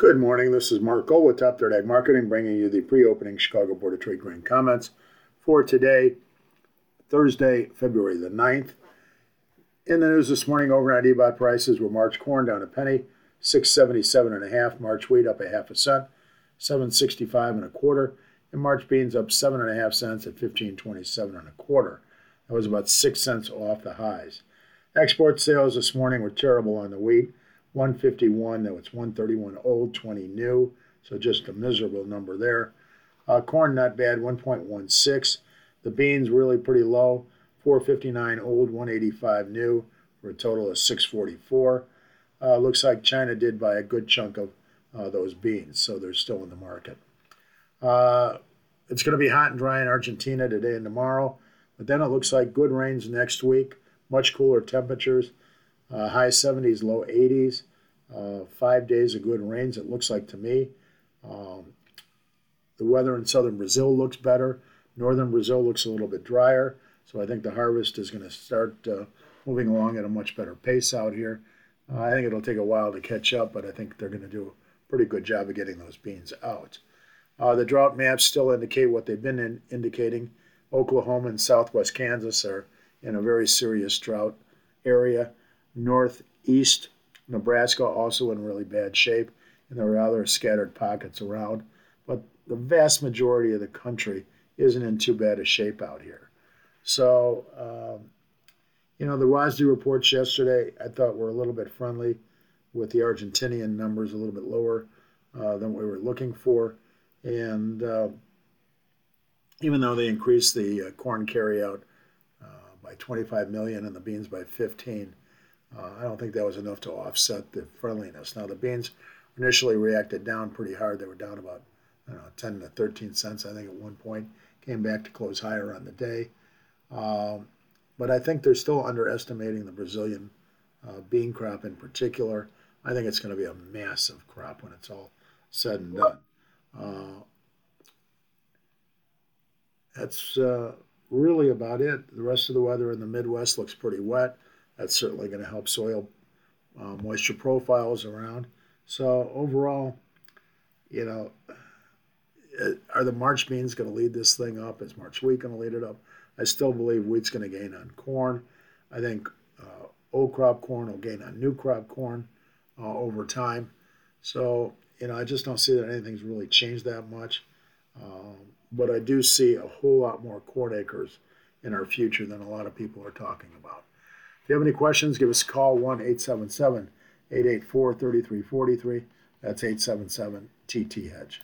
Good morning. This is Mark Gold with Top Third Ag Marketing, bringing you the pre-opening Chicago Board of Trade grain comments for today, Thursday, February the 9th. In the news this morning, overnight EBOT prices were March corn down a penny, 677 and a half. March wheat up a half a cent, 765 and a quarter, and March beans up 7.5 cents at 1527 and a quarter. That was about 6 cents off the highs. Export sales this morning were terrible on the wheat. 151, that was 131 old, 20 new, so just a miserable number there. Corn not bad, 1.16. The beans really pretty low, 459 old, 185 new, for a total of 644. Looks like China did buy a good chunk of those beans, so they're still in the market. It's going to be hot and dry in Argentina today and tomorrow, but then it looks like good rains next week, much cooler temperatures. High 70s, low 80s. 5 days of good rains, it looks like to me. The weather in southern Brazil looks better. Northern Brazil looks a little bit drier. So I think the harvest is going to start moving along at a much better pace out here. I think it'll take a while to catch up, but I think they're going to do a pretty good job of getting those beans out. The drought maps still indicate what they've been indicating. Oklahoma and southwest Kansas are in a very serious drought area. Northeast Nebraska also in really bad shape, and there are other scattered pockets around. But the vast majority of the country isn't in too bad a shape out here. So, the WASDE reports yesterday I thought were a little bit friendly, with the Argentinian numbers a little bit lower than we were looking for. And even though they increased the corn carryout by 25 million and the beans by 15, I don't think that was enough to offset the friendliness. Now, the beans initially reacted down pretty hard. They were down about 10 to 13 cents, I think, at one point. Came back to close higher on the day. But I think they're still underestimating the Brazilian bean crop in particular. I think it's going to be a massive crop when it's all said and done. That's really about it. The rest of the weather in the Midwest looks pretty wet. That's certainly going to help soil moisture profiles around. So overall, are the March beans going to lead this thing up? Is March wheat going to lead it up? I still believe wheat's going to gain on corn. I think old crop corn will gain on new crop corn over time. So, I just don't see that anything's really changed that much. But I do see a whole lot more corn acres in our future than a lot of people are talking about. If you have any questions, give us a call, 1-877-884-3343. That's 877-TT-HEDGE.